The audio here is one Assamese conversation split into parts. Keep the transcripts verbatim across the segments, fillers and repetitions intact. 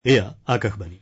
এয়া আকাশবাণী।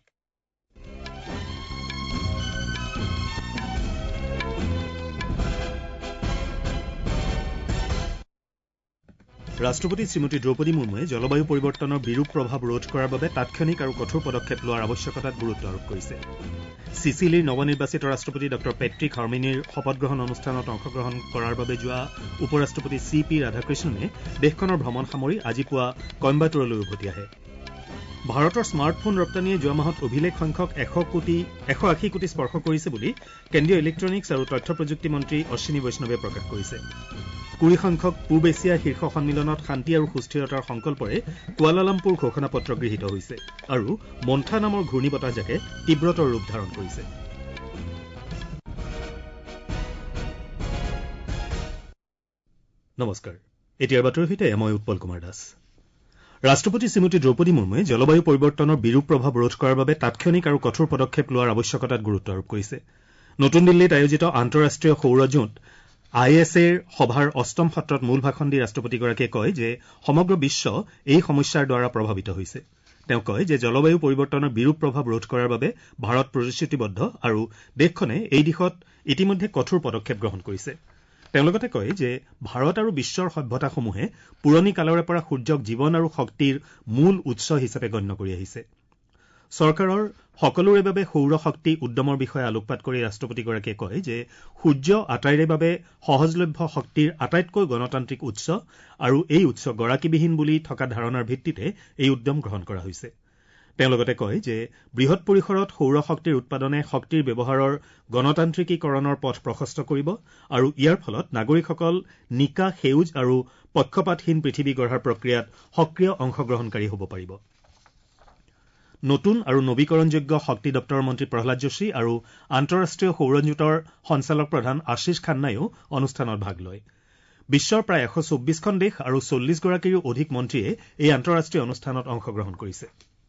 ৰাষ্ট্ৰপতি শ্ৰীমতী দ্ৰৌপদী মুৰ্মুৱে জলবায়ু পৰিৱৰ্তনৰ বিৰূপ প্ৰভাৱ ৰোধ কৰাৰ বাবে তাৎক্ষণিক আৰু কঠোৰ পদক্ষেপ লোৱাৰ আৱশ্যকতাত গুৰুত্ব আৰোপ কৰিছে। ছিচিলিৰ নৱনিৰ্বাচিত ৰাষ্ট্ৰপতি ড পেট্ৰিক হাৰ্মিনীৰ শপতগ্ৰহণ অনুষ্ঠানত অংশগ্ৰহণ কৰাৰ বাবে যোৱা উপ ৰাষ্ট্ৰপতি চি পি ৰাধাকৃষ্ণনে দেশখনৰ ভ্ৰমণ সামৰি আজি পুৱা কইম্বাটুৰলৈ উভতি আহে। ভাৰতৰ স্মাৰ্টফোন ৰপ্তানিয়ে যোৱা মাহত অভিলেখ সংখ্যক এশ কোটি এশ আশী কোটি স্পৰ্শ কৰিছে বুলি কেন্দ্ৰীয় ইলেক্ট্ৰনিকছ আৰু তথ্য প্ৰযুক্তি মন্ত্ৰী অশ্বিনী বৈষ্ণৱে প্ৰকাশ কৰিছে। কুৰি সংখ্যক পূব এছিয়া শীৰ্ষ সন্মিলনত শান্তি আৰু সুস্থিৰতাৰ সংকল্পৰে কুৱালালামপুৰ ঘোষণাপত্ৰ গৃহীত হৈছে আৰু মন্থা নামৰ ঘূৰ্ণী বতাহজাকে তীব্ৰতৰ ৰূপ ধাৰণ কৰিছে। নমস্কাৰ, এতিয়াৰ বাতৰিৰ সৈতে মই উৎপল কুমাৰ দাস। ৰাষ্ট্ৰপতি শ্ৰীমতী দ্ৰৌপদী মুৰ্মুৱে জলবায়ু পৰিৱৰ্তনৰ বিৰূপ প্ৰভাৱ ৰোধ কৰাৰ বাবে তাৎক্ষণিক আৰু কঠোৰ পদক্ষেপ লোৱাৰ আৱশ্যকতাত গুৰুত্ব আৰোপ কৰিছে। নতুন দিল্লীত আয়োজিত আন্তঃৰাষ্ট্ৰীয় সৌৰজোঁট আই এছ এৰ সভাৰ অষ্টম সত্ৰত মূল ভাষণ দি ৰাষ্ট্ৰপতিগৰাকীয়ে কয় যে সমগ্ৰ বিশ্ব এই সমস্যাৰ দ্বাৰা প্ৰভাৱিত হৈছে। তেওঁ কয় যে জলবায়ু পৰিৱৰ্তনৰ বিৰূপ প্ৰভাৱ ৰোধ কৰাৰ বাবে ভাৰত প্ৰতিশ্ৰুতিবদ্ধ আৰু দেশখনে এই দিশত ইতিমধ্যে কঠোৰ পদক্ষেপ গ্ৰহণ কৰিছে। তেওঁ লগতে কয় যে ভাৰত আৰু বিশ্বৰ সভ্যতাসমূহে পুৰণি কালৰে পৰা সূৰ্যক জীৱন আৰু শক্তিৰ মূল উৎস হিচাপে গণ্য কৰি আহিছে। চৰকাৰৰ সকলোৰে বাবে সৌৰ শক্তি উদ্যমৰ বিষয়ে আলোকপাত কৰি ৰাষ্ট্ৰপতিগৰাকীয়ে কয় যে সূৰ্য আটাইৰে বাবে সহজলভ্য শক্তিৰ আটাইতকৈ গণতান্ত্ৰিক উৎস আৰু এই উৎস গৰাকীবিহীন বুলি থকা ধাৰণাৰ ভিত্তিতে এই উদ্যম গ্ৰহণ কৰা হৈছে। তেওঁ লগতে কয় যে বৃহৎ পৰিসৰত সৌৰ শক্তিৰ উৎপাদনে শক্তিৰ ব্যৱহাৰৰ গণতান্ত্ৰিকীকৰণৰ পথ প্ৰশস্ত কৰিব আৰু ইয়াৰ ফলত নাগৰিকসকল নিকা সেউজ আৰু পক্ষপাতহীন পৃথিৱী গঢ়াৰ প্ৰক্ৰিয়াত সক্ৰিয় অংশগ্ৰহণকাৰী হ'ব পাৰিব। নতুন আৰু নবীকৰণযোগ্য শক্তি দপ্তৰৰ মন্ত্ৰী প্ৰহ্লাদ যোশী আৰু আন্তঃৰাষ্ট্ৰীয় সৌৰজোঁটৰ সঞ্চালক প্ৰধান আশীষ খান্নাইও অনুষ্ঠানত ভাগ লয়। বিশ্বৰ প্ৰায় এশ চৌব্বিছখন দেশ আৰু চল্লিছগৰাকীৰো অধিক মন্ত্ৰীয়ে এই আন্তঃৰাষ্ট্ৰীয় অনুষ্ঠানত অংশগ্ৰহণ কৰিছে।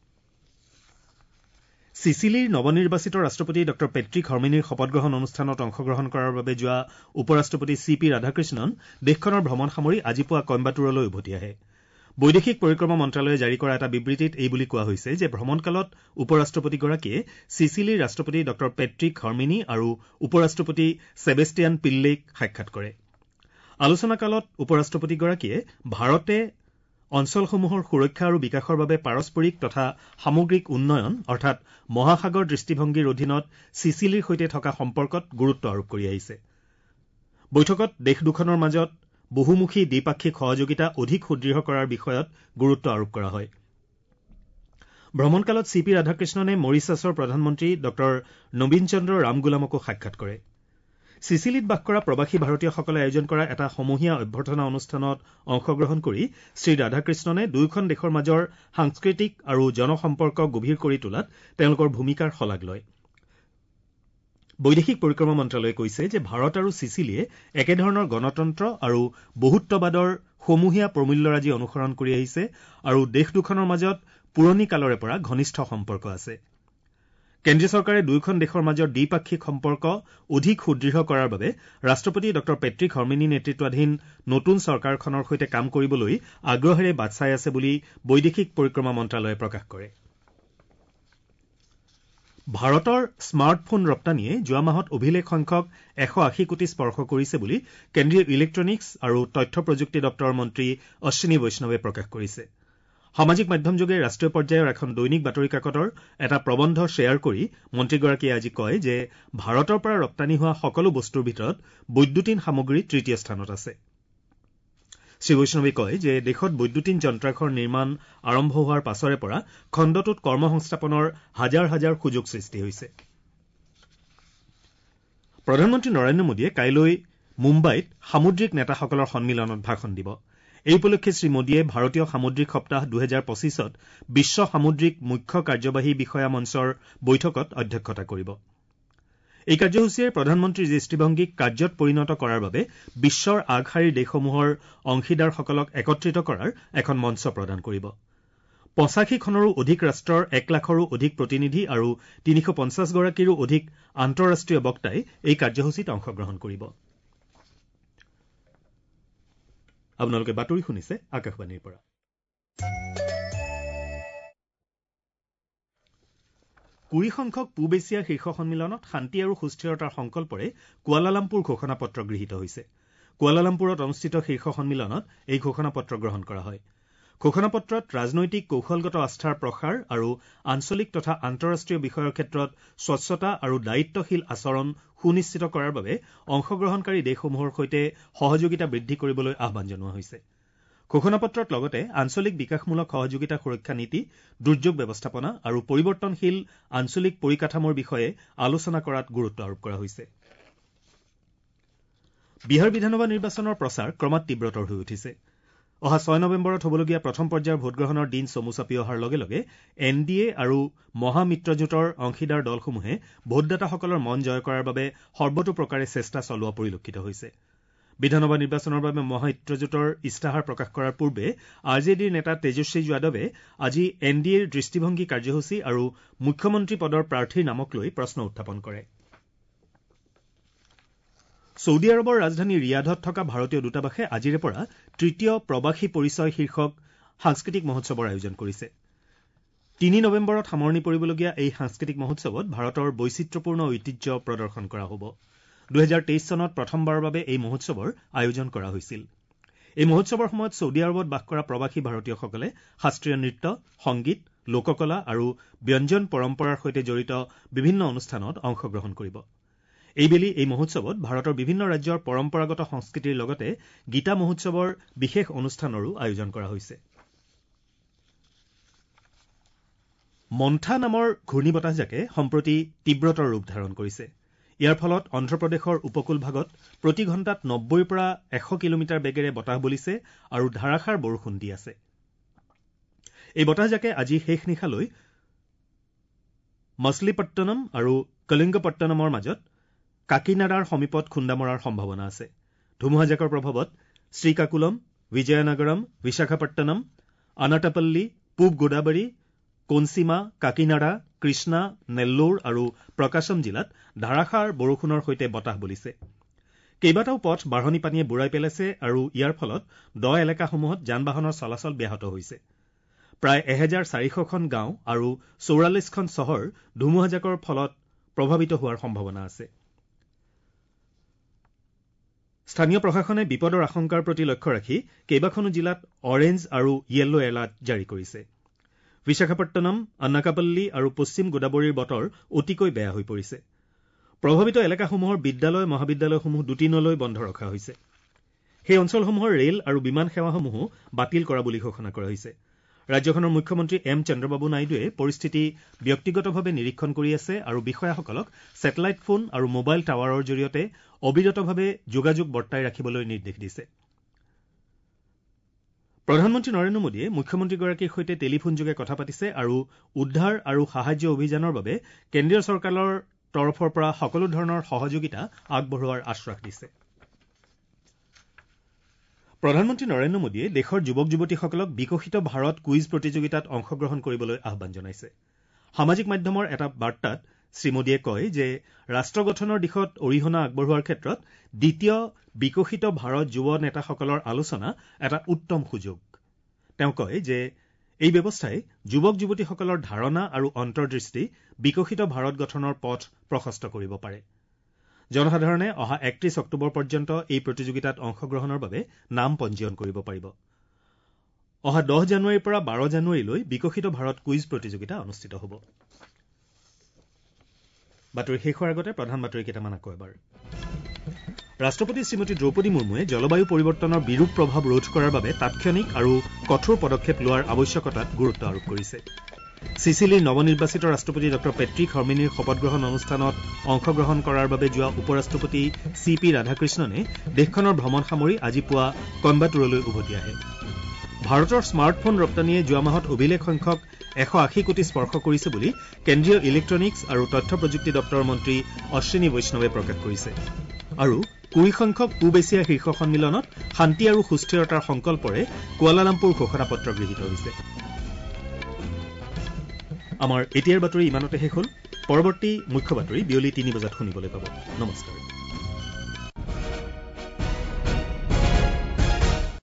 ছিচিলিৰ নৱনিৰ্বাচিত ৰাষ্ট্ৰপতি ড পেট্ৰিক হাৰ্মিনীৰ শপতগ্ৰহণ অনুষ্ঠানত অংশগ্ৰহণ কৰাৰ বাবে যোৱা উপ ৰাষ্ট্ৰপতি চি পি ৰাধাকৃষ্ণন দেশখনৰ ভ্ৰমণ সামৰি আজি পুৱা কইম্বাটুৰলৈ উভতি আহে। বৈদেশিক পৰিক্ৰমা মন্ত্ৰালয়ে জাৰি কৰা এটা বিবৃতিত এই বুলি কোৱা হৈছে যে ভ্ৰমণকালত উপ ৰাষ্ট্ৰপতিগৰাকীয়ে ছিচিলিৰ ৰাষ্ট্ৰপতি ড পেট্ৰিক হাৰ্মিনী আৰু উপ ৰাষ্ট্ৰপতি ছেবেষ্টিয়ান পিল্লেইক সাক্ষাৎ কৰে। আলোচনাকালত উপ ৰাষ্ট্ৰপতিগৰাকীয়ে ভাৰতে অঞ্চলসমূহৰ সুৰক্ষা আৰু বিকাশৰ বাবে পাৰস্পৰিক তথা সামগ্ৰিক উন্নয়ন অৰ্থাৎ মহাসাগৰ দৃষ্টিভংগীৰ অধীনত ছিচিলিৰ সৈতে থকা সম্পৰ্কত গুৰুত্ব আৰোপ কৰি আহিছে। বৈঠকত দেশ দুখনৰ মাজত বহুমুখী দ্বিপাক্ষিক সহযোগিতা অধিক সুদৃঢ় কৰাৰ বিষয়ত গুৰুত্ব আৰোপ কৰা হয়। ভ্ৰমণকালত চি পি ৰাধাকৃষ্ণনে মৰিছাছৰ প্ৰধানমন্ত্ৰী ড নবীন চন্দ্ৰ ৰামগুলামকো সাক্ষাৎ কৰে। ছিচিলিত বাস কৰা প্ৰৱাসী ভাৰতীয়সকলে আয়োজন কৰা এটা সমূহীয়া অভ্যৰ্থনা অনুষ্ঠানত অংশগ্ৰহণ কৰি শ্ৰী ৰাধাকৃষ্ণনে দুয়োখন দেশৰ মাজৰ সাংস্কৃতিক আৰু জনসম্পৰ্ক গভীৰ কৰি তোলাত তেওঁলোকৰ ভূমিকাৰ শলাগ লয়। বৈদেশিক পৰিক্ৰমা মন্ত্ৰালয়ে কৈছে যে ভাৰত আৰু ছিচিলিয়ে একেধৰণৰ গণতন্ত্ৰ আৰু বহুত্ববাদৰ সমূহীয়া প্ৰমূল্যৰাজি অনুসৰণ কৰি আহিছে আৰু দেশ দুখনৰ মাজত পুৰণি কালৰে পৰা ঘনিষ্ঠ সম্পৰ্ক আছে। কেন্দ্ৰীয় চৰকাৰে দুয়োখন দেশৰ মাজৰ দ্বিপাক্ষিক সম্পৰ্ক অধিক সুদৃঢ় কৰাৰ বাবে ৰাষ্ট্ৰপতি ড পেট্ৰিক হাৰ্মিনী নেতৃত্বাধীন নতুন চৰকাৰখনৰ সৈতে কাম কৰিবলৈ আগ্ৰহেৰে বাট চাই আছে বুলি বৈদেশিক পৰিক্ৰমা মন্ত্ৰালয়ে প্ৰকাশ কৰে। ভাৰতৰ স্মাৰ্টফোন ৰপ্তানিয়ে যোৱা মাহত অভিলেখ সংখ্যক এশ আশী কোটি স্পৰ্শ কৰিছে বুলি কেন্দ্ৰীয় ইলেক্ট্ৰনিকছ আৰু তথ্য প্ৰযুক্তি দপ্তৰৰ মন্ত্ৰী অশ্বিনী বৈষ্ণৱে প্ৰকাশ কৰিছে। সামাজিক মাধ্যমযোগে ৰাষ্ট্ৰীয় পৰ্যায়ৰ এখন দৈনিক বাতৰি কাকতৰ এটা প্ৰবন্ধ শ্বেয়াৰ কৰি মন্ত্ৰীগৰাকীয়ে আজি কয় যে ভাৰতৰ পৰা ৰপ্তানি হোৱা সকলো বস্তুৰ ভিতৰত বৈদ্যুতিন সামগ্ৰী তৃতীয় স্থানত আছে। শ্ৰীবৈষ্ণৱে কয় যে দেশত বৈদ্যুতিন যন্ত্ৰাংশৰ নিৰ্মাণ আৰম্ভ হোৱাৰ পাছৰে পৰা খণ্ডটোত কৰ্মসংস্থাপনৰ হাজাৰ হাজাৰ সুযোগ সৃষ্টি হৈছে। প্ৰধানমন্ত্ৰী নৰেন্দ্ৰ মোদীয়ে কাইলৈ মুম্বাইত সামুদ্ৰিক নেতাসকলৰ সন্মিলনত ভাষণ দিব। এই উপলক্ষে শ্ৰীমোদীয়ে ভাৰতীয় সামুদ্ৰিক সপ্তাহ দুহেজাৰ পঁচিছত বিশ্ব সামুদ্ৰিক মুখ্য কাৰ্যবাহী বিষয়া মঞ্চৰ বৈঠকত অধ্যক্ষতা কৰিব। এই কাৰ্যসূচীয়ে প্ৰধানমন্ত্ৰীৰ দৃষ্টিভংগীক কাৰ্যত পৰিণত কৰাৰ বাবে বিশ্বৰ আগশাৰীৰ দেশসমূহৰ অংশীদাৰসকলক একত্ৰিত কৰাৰ এখন মঞ্চ প্ৰদান কৰিব। পঁচাশীখনৰো অধিক ৰাষ্ট্ৰৰ এক লাখৰো অধিক প্ৰতিনিধি আৰু তিনিশ পঞ্চাছগৰাকীৰো অধিক আন্তঃৰাষ্ট্ৰীয় বক্তাই এই কাৰ্যসূচীত অংশগ্ৰহণ কৰিব। আপোনালোকে বাতৰি শুনিছে আকাশবাণীৰ পৰা। কুৰি সংখ্যক পূব এছিয়া শীৰ্ষ সন্মিলনত শান্তি আৰু সুস্থিৰতাৰ সংকল্পৰে কুৱালালামপুৰ ঘোষণাপত্ৰ গৃহীত হৈছে। কুৱালালামপুৰত অনুষ্ঠিত শীৰ্ষ সন্মিলনত এই ঘোষণাপত্ৰ গ্ৰহণ কৰা হয়। ঘোষণাপত্ৰত ৰাজনৈতিক কৌশলগত আস্থাৰ প্ৰসাৰ আৰু আঞ্চলিক তথা আন্তঃৰাষ্ট্ৰীয় বিষয়ৰ ক্ষেত্ৰত স্বচ্ছতা আৰু দায়িত্বশীল আচৰণ সুনিশ্চিত কৰাৰ বাবে অংশগ্ৰহণকাৰী দেশসমূহৰ সৈতে সহযোগিতা বৃদ্ধি কৰিবলৈ আহ্বান জনোৱা হৈছে। ঘোষণাপত্ৰত লগতে আঞ্চলিক বিকাশমূলক সহযোগিতা সুৰক্ষা নীতি, দুৰ্যোগ ব্যৱস্থাপনা আৰু পৰিৱৰ্তনশীল আঞ্চলিক পৰিকাঠামোৰ বিষয়ে আলোচনা কৰাত গুৰুত্ব আৰোপ কৰা হৈছে। বিহাৰ বিধানসভা নিৰ্বাচনৰ প্ৰচাৰ ক্ৰমাৎ তীব্ৰতৰ হৈ উঠিছে। অহা ছয় নৱেম্বৰত হ'বলগীয়া প্ৰথম পৰ্যায়ৰ ভোটগ্ৰহণৰ দিন চমু চাপি অহাৰ লগে লগে এন ডি এ আৰু মহামিত্ৰজোঁটৰ অংশীদাৰ দলসমূহে ভোটদাতাসকলৰ মন জয় কৰাৰ বাবে সৰ্বতোপ্ৰকাৰে চেষ্টা চলোৱা পৰিলক্ষিত হৈছে। বিধানসভা নিৰ্বাচনৰ বাবে মহামিত্ৰজোঁটৰ ইস্তাহাৰ প্ৰকাশ কৰাৰ পূৰ্বে আৰ জে ডিৰ নেতা তেজস্বী যাদৱে আজি এন ডি এৰ দৃষ্টিভংগী কাৰ্যসূচী আৰু মুখ্যমন্ত্ৰী পদৰ প্ৰাৰ্থীৰ নামক লৈ প্ৰশ্ন উত্থাপন কৰে। ছৌদি আৰবৰ ৰাজধানী ৰিয়াধত থকা ভাৰতীয় দূতাবাসে আজিৰে পৰা তৃতীয় প্ৰবাসী পৰিচয় শীৰ্ষক সাংস্কৃতিক মহোৎসৱৰ আয়োজন কৰিছে। তিনি নৱেম্বৰত সামৰণি পৰিবলগীয়া এই সাংস্কৃতিক মহোৎসৱত ভাৰতৰ বৈচিত্ৰ্যপূৰ্ণ ঐতিহ্য প্ৰদৰ্শন কৰা হ'ব। দুহেজাৰ তেইছ চনত প্ৰথমবাৰৰ বাবে এই মহোৎসৱৰ আয়োজন কৰা হৈছিল। এই মহোৎসৱৰ সময়ত ছৌদি আৰবত বাস কৰা প্ৰবাসী ভাৰতীয়সকলে শাস্ত্ৰীয় নৃত্য, সংগীত, লোককলা আৰু ব্যঞ্জন পৰম্পৰাৰ সৈতে জড়িত বিভিন্ন অনুষ্ঠানত অংশগ্ৰহণ কৰিব। এইবেলি এই মহোৎসৱত ভাৰতৰ বিভিন্ন ৰাজ্যৰ পৰম্পৰাগত সংস্কৃতিৰ লগতে গীতা মহোৎসৱৰ বিশেষ অনুষ্ঠানৰো আয়োজন কৰা হৈছে। মন্থা নামৰ ঘূৰ্ণী বতাহজাকে সম্প্ৰতি তীব্ৰতৰ ৰূপ ধাৰণ কৰিছে। ইয়াৰ ফলত অন্ধ্ৰপ্ৰদেশৰ উপকূল ভাগত প্ৰতি ঘণ্টাত নব্বৈৰ পৰা এশ কিলোমিটাৰ বেগেৰে বতাহ বলিছে আৰু ধাৰাসাৰ বৰষুণ দি আছে। এই বতাহজাকে আজি শেষ নিশালৈ মছলিপট্টনম আৰু কলিংগপট্টনমৰ মাজত কাকিনাডাৰ সমীপত খুন্দা মৰাৰ সম্ভাৱনা আছে। ধুমুহাজাকৰ প্ৰভাৱত শ্ৰীকাকুলম, বিজয়নগৰম, বিশাখাপট্টনম, আনাটাপল্লী, পূব গোদাবৰী, কোনচিমা, কাকিনাডা, কৃষ্ণা, নেল্লোৰ আৰু প্ৰকাশম জিলাত ধাৰাসাৰ বৰষুণৰ সৈতে বতাহ বলিছে। কেইবাটাও পথ বাঢ়নি পানীয়ে বুৰাই পেলাইছে আৰু ইয়াৰ ফলত দ এলেকাসমূহত যান বাহনৰ চলাচল ব্যাহত হৈছে। প্ৰায় এহেজাৰ চাৰিশখন গাঁও আৰু চৌৰাল্লিছখন চহৰ ধুমুহাজাকৰ ফলত প্ৰভাৱিত হোৱাৰ সম্ভাৱনা আছে। স্থানীয় প্ৰশাসনে বিপদৰ আশংকাৰ প্ৰতি লক্ষ্য ৰাখি কেইবাখনো জিলাত অৰেঞ্জ আৰু য়েল্লো এলাৰ্ট জাৰি কৰিছে। বিশাখাপট্টনম, আন্নাকাপল্লী আৰু পশ্চিম গোদাবৰীৰ বতৰ অতিকৈ বেয়া হৈ পৰিছে। প্ৰভাৱিত এলেকাসমূহৰ বিদ্যালয় মহাবিদ্যালয়সমূহ দুদিনলৈ বন্ধ ৰখা হৈছে। সেই অঞ্চলসমূহৰ ৰেল আৰু বিমান সেৱাসমূহো বাতিল কৰা বুলি ঘোষণা কৰা হৈছে। ৰাজ্যখনৰ মুখ্যমন্ত্ৰী এম চন্দ্ৰবাবু নাইডুৱে পৰিস্থিতি ব্যক্তিগতভাৱে নিৰীক্ষণ কৰি আছে আৰু বিষয়াসকলক ছেটেলাইট ফোন আৰু মোবাইল টাৱাৰৰ জৰিয়তে অবিৰতভাৱে যোগাযোগ বৰ্তাই ৰাখিবলৈ নিৰ্দেশ দিছে। প্ৰধানমন্ত্ৰী নৰেন্দ্ৰ মোদীয়ে মুখ্যমন্ত্ৰীগৰাকীৰ সৈতে টেলিফোনযোগে কথা পাতিছে আৰু উদ্ধাৰ আৰু সাহায্য অভিযানৰ বাবে কেন্দ্ৰীয় চৰকাৰৰ তৰফৰ পৰা সকলো ধৰণৰ সহযোগিতা আগবঢ়োৱাৰ আশ্বাস দিছে। প্ৰধানমন্ত্ৰী নৰেন্দ্ৰ মোদীয়ে দেশৰ যুৱক যুৱতীসকলক বিকশিত ভাৰত কুইজ প্ৰতিযোগিতাত অংশগ্ৰহণ কৰিবলৈ আহ্বান জনাইছে। সামাজিক মাধ্যমৰ এটা বাৰ্তাত শ্ৰীমোদীয়ে কয় যে ৰাষ্ট্ৰ গঠনৰ দিশত অৰিহণা আগবঢ়োৱাৰ ক্ষেত্ৰত দ্বিতীয় বিকশিত ভাৰত যুৱ নেতাসকলৰ আলোচনা এটা উত্তম সুযোগ। তেওঁ কয় যে এই ব্যৱস্থাই যুৱক যুৱতীসকলৰ ধাৰণা আৰু অন্তৰ্দৃষ্টি বিকশিত ভাৰত গঠনৰ পথ প্ৰশস্ত কৰিব পাৰে। জনসাধাৰণে অহা একত্ৰিশ অক্টোবৰ পৰ্যন্ত এই প্ৰতিযোগিতাত অংশগ্ৰহণৰ বাবে নাম পঞ্জীয়ন কৰিব পাৰিব। অহা দহ জানুৱাৰীৰ পৰা বাৰ জানুৱাৰীলৈ বিকশিত ভাৰত কুইজ প্ৰতিযোগিতা অনুষ্ঠিত হ'ব। বাতৰি শেষ হোৱাৰ আগতে প্ৰধান বাতৰি কেইটামান আকৌ এবাৰ। ৰাষ্ট্ৰপতি শ্ৰীমতী দ্ৰৌপদী মুৰ্মুৱে জলবায়ু পৰিৱৰ্তনৰ বিৰূপ প্ৰভাৱ ৰোধ কৰাৰ বাবে তাৎক্ষণিক আৰু কঠোৰ পদক্ষেপ লোৱাৰ আৱশ্যকতাত গুৰুত্ব আৰোপ কৰিছে। চিচিলিৰ নৱনিৰ্বাচিত ৰাষ্ট্ৰপতি ডঃ পেট্ৰিক হৰ্মিনীৰ শপতগ্ৰহণ অনুষ্ঠানত অংশগ্ৰহণ কৰাৰ বাবে যোৱা উপ ৰাষ্ট্ৰপতি চি পি ৰাধাকৃষ্ণনে দেশখনৰ ভ্ৰমণ সামৰি আজি পুৱা কইম্বাটুৰলৈ উভতি আহে। ভাৰতৰ স্মাৰ্টফোন ৰপ্তানিয়ে যোৱা মাহত অভিলেখ সংখ্যক এশ আশী কোটি স্পৰ্শ কৰিছে বুলি কেন্দ্ৰীয় ইলেক্ট্ৰনিকছ আৰু তথ্য প্ৰযুক্তি দপ্তৰৰ মন্ত্ৰী অশ্বিনী বৈষ্ণৱে প্ৰকাশ কৰিছে। আৰু কুৰি সংখ্যক পূব এছিয়া শীৰ্ষ সন্মিলনত শান্তি আৰু সুস্থিৰতাৰ সংকল্পৰে কুৱালালামপুৰ ঘোষণাপত্ৰ গৃহীত হৈছে। আমাৰ এতিয়াৰ বাতৰি ইমানতে শেষ হ'ল। পৰৱৰ্তী মুখ্য বাতৰি বিয়লি তিনি বজাত শুনিবলৈ পাব। নমস্কাৰ।